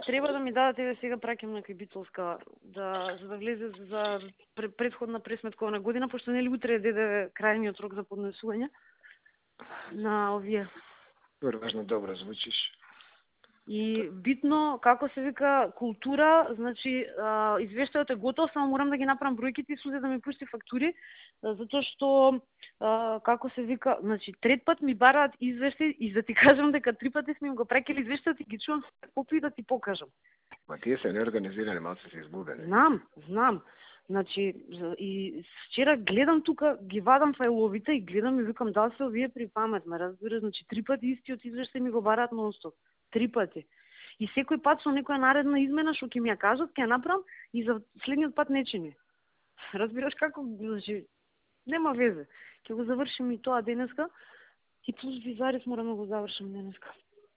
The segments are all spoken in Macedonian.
треба да ми дадат, еве сега праќам на Битолска за да влезе за претходна пресметковна година, пошто нели утре е ДДВ крајниот рок за поднесување на овие. Важно добро звучиш. И битно, како се вика, култура, значи извештајот е готов, само морам да ги направам бројките и суде да ми пусти фактури, затоа што како се вика, значи трет пат ми бараат извештај и да ти кажам дека 3 пати сме им го прекели извештајот и ги чувам попи да ти покажам. Ма тие се неорганизирани, малце се избудени. Знам. Значи, и вчера гледам тука, ги вадам фајловите и гледам и викам дали се овие при памет, ме разбира, значи 3 пати истиот извештај ми го бараат нонстоп. 3 пати. И секој пат со некоја наредна измена што ќе ми ја кажат, ќе ја направам и за следниот пат не чини. Разбираш како, значи, нема везе. Ќе го завршим и тоа денеска и плюс Визарис морам да го завршам денеска.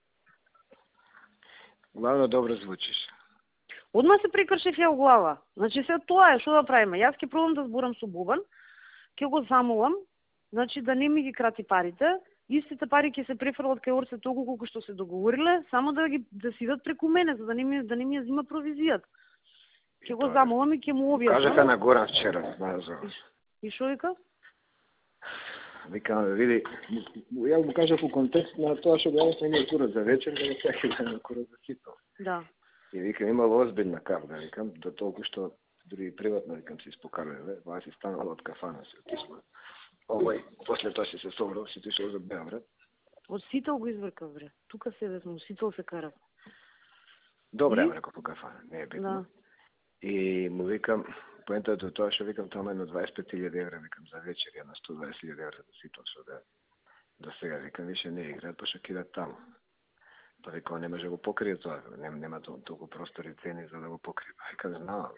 Главно добро звучиш. Одма се прекршив ја у глава. Значи се тоа е, што да правиме? Јас ќе пробам да зборам со Бобан, ќе го замолам, значи да не ми ги крати парите, истите пари ќе се префрлат кај Орце толку колку што се договориле, само да си идат преку мене, за да не ми ја зима провизијата. Ќе го замолам и ќе му објаснам. Кажаха на Горан вчера, знаеш за. И што вика? Вика, види, ја му кажав у контекст на тоа што го јавам курат за вечер, да не сакам да на курат за ситно. Да. И викам, имало озбилна кавга, викам, до толку што дури приватно, викам, си испокалиле, тоа си станала од кафана, си отишла. Овој, после тоа си се собрал, си отишол за Београд. Од Сител го извркав, бре. Тука се везмо, Сител се карав. Добре, ја реков по кафана, не е битно. Да. И му викам, поентата до тоа што викам, тоа едно 25.000 евра, викам, за вечер, на 120.000 евра за Сител, што да до сега, викам, више не играат, па што кидат таму. Па викам, не може да го покрие тоа, нема толку простори цени за да го покрие. Па викам, знам.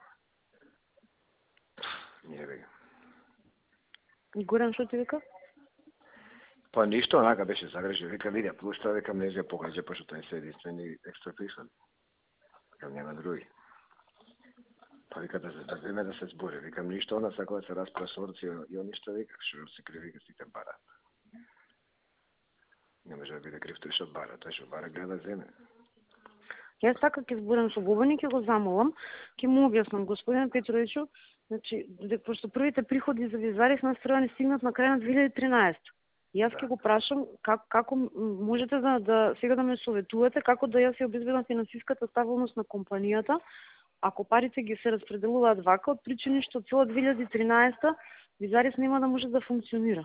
Не викам. И Горан што ти вика? Па ништо, онака беше загрежен, вика, видя, плюс тоа, викам, не се покажа, пошто тој се единствени екстра приход. Викам, нема други. Па вика, да време да се збори, викам, ништо, она сакува да се распра со Орци и он ништо вика, што се криви, вика, сите барат. Не може да биде крив тој што бара, тој што бара гледа земе. Јас така ќе зборам со Бобан и ќе го замолам, ќе му објаснам, господин Петровичу, значи, пошто првите приходи за Визарис нас треба да стигнат на крај на 2013. Јас ќе го прашам како можете да сега да ме советувате како да јас ја обезбедам финансиската стабилност на компанијата, ако парите ги се распределуваат вака, од причини што цела 2013 Визарис нема да може да функционира.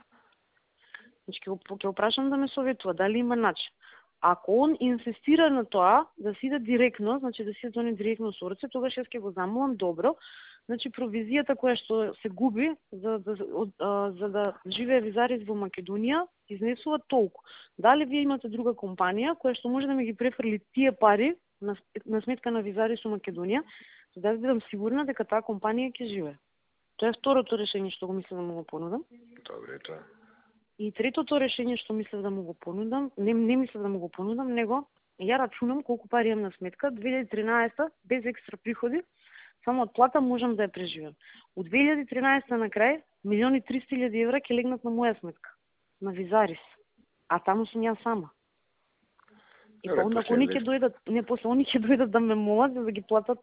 Значи, ќе прашам да ме советува, дали има начин. Ако он инсистира на тоа, да си иде директно, значи да си иде директно со Орце, тогаш јас ќе го замолам добро, значи провизијата која што се губи за да живее Визарис во Македонија, изнесува толку. Дали вие имате друга компанија која што може да ми ги префрли тие пари на сметка на Визарис во Македонија, за да бидам сигурна дека таа компанија ќе живее. Тоа е второто решение што го мислам да му го понудам. Добре, тоа. И третото решение што мислев да му го понудам, не мислев да му го понудам, него ја рачунам колку пари имам на сметка, 2013 без екстра приходи, само од плата можам да ја преживеам. Од 2013 на крај, 1.300.000 евра ќе легнат на моја сметка, на Визарис. А таму сум ја сама. И па онда они ќе дојдат, после они ќе дојдат да ме молат за да ги платат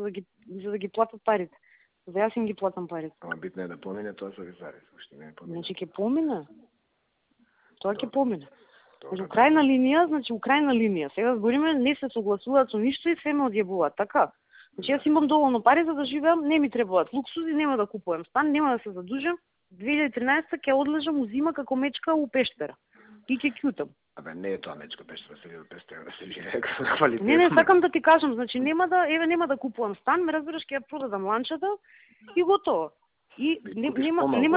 парите. За јас им ги платам парите. Ама битно е да помине тоа со Визарис, уште не е помине. Значи ќе помине. Тоа ќе помине. Значи, украјна линија, сега збориме, не се согласуваат со ништо и се ме одјебуваат, така? Значи, јас имам доволно пари за да живеам, не ми требаат луксузи, нема да купувам стан, нема да се задужам. 2013 ќе одлежам у зима како мечка у пештера. И ќе кјутам. Абе, не е тоа мечка пештера, се види пештера да се живее квалитетно. Не, сакам да ти кажам, значи, нема да купувам стан, ме разбираш, ќе ја продадам ланчата и готово. И нема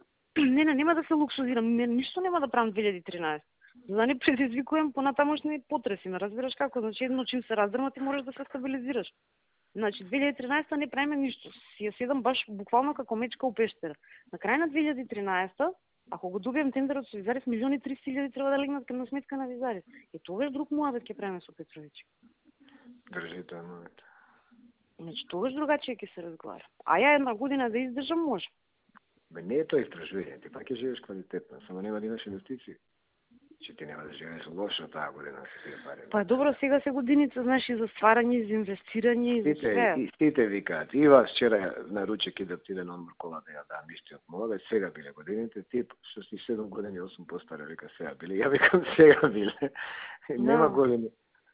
да се луксузирам, ништо нема да правам 2013. За да не предизвикувам понатамошни потреси, ме разбираш како, значи едно чим се раздрма ти можеш да се стабилизираш. Значи 2013 не правиме ништо, си ја седам баш буквално како мечка у пештера. На крај на 2013, ако го добием тендерот со Визарис, 1.300.000 треба да легнат на сметка на Визарис. И тогаш друг муабет ќе правиме со Петрович. Држи тоа момент. Значи тогаш другачие ќе се разговара. А ја една година да издржам може. Бе, не е тоа издржување, ти пак ќе живееш квалитетно, само нема да имаш инвестиции. Че ти нема да живееш лошо таа година со тие пари. Па добро, сега се годините, знаеш, и за стварање, и за инвестирање, и за све. И сите викаат, и вас вчера на ручек да отиде на одмор кола да ја дам истиот молодец, сега биле годините, ти што си 7 години, 8 постаре, вика сега биле. Ја викам сега биле. Нема големи.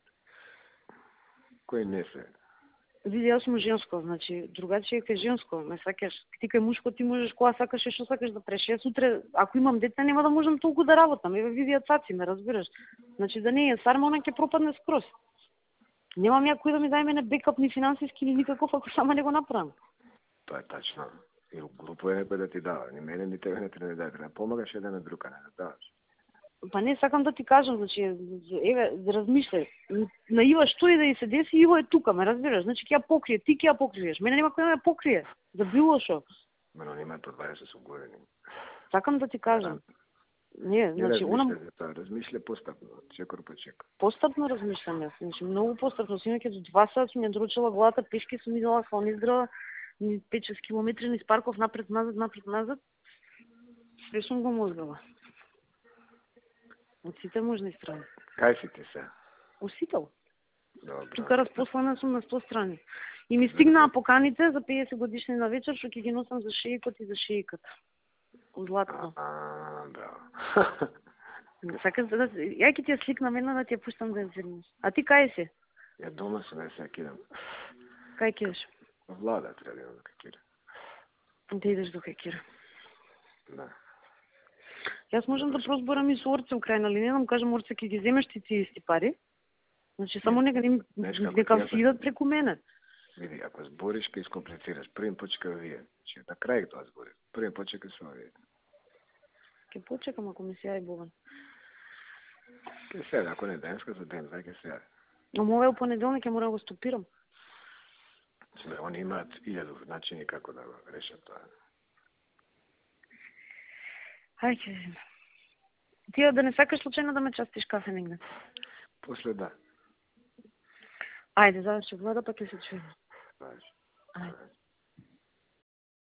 Кој не се? Види, јас сум женско, значи, другачие кај женско, ме сакаш, ти кај мушко ти можеш кога сакаш и што сакаш да преш. Јас утре, ако имам дете, нема да можам толку да работам. Еве види цаци, ме разбираш. Значи да не е сарма, она ќе пропадне скроз. Немам ја кој да ми даде мене бекап ни финансиски ни никаков ако сама не го направам. Тоа е тачно. И глупо е некој да ти дава, ни мене ни тебе не треба да даде, помагаш еден на друг, а не да даваш. Па не сакам да ти кажам, значи, еве, размислај, на Ива што и да и се деси, Иво е тука, ме разбираш, значи ќе ја покрие, ти ќе ја покриеш, мене нема кој да ме покрие, за било што. Мене нема по 20 години. Сакам да ти кажам. Не, значи, размисля постапно, чекор по чекор. Постапно размислям јас, значи, многу постапно, синоќа до 2 сата сум ја дручила главата, пешки сум идела као низдрава, 5-6 километри низ парков, напред, назад, све сум го мозгала. Од сите можни страни. Кај си ти се? Усител. Добро. Тука разпослана сум на 100 страни. И ми стигнаа поканите за 50 годишни на вечер, што ќе ги носам за шеикот и за шеиката. Златно. Браво. Сакаш да... Ја ќе ти ја сликнам една да ти ја пуштам да ја зирнеш. А ти кај си? Ја дома сум, ја сега кидам. Кај кидаш? Влада треба да идам до Кекира. Да идеш до Кекира. Да. Јас можам да прозборам и со Орце у крајна линија, да му кажам Орце ќе ги земеш ти исти пари. Значи само нека си идат преку мене. Види, ако збориш ке искомплицираш, првим почека вие. Че на крај тоа збори. Првим почека со вие. Ке почекам ако ми се јави Боган. Ке се, ако не денеска за ден, ке се јави. Но мове у понеделник ќе мора да го стопирам. Они имаат 1000 начини како да го решат тоа. Ај, ќе видим. Ти да не сакаш случајно да ме частиш кафе негде? После да. Ајде, заврши влада, па ќе се чуеме.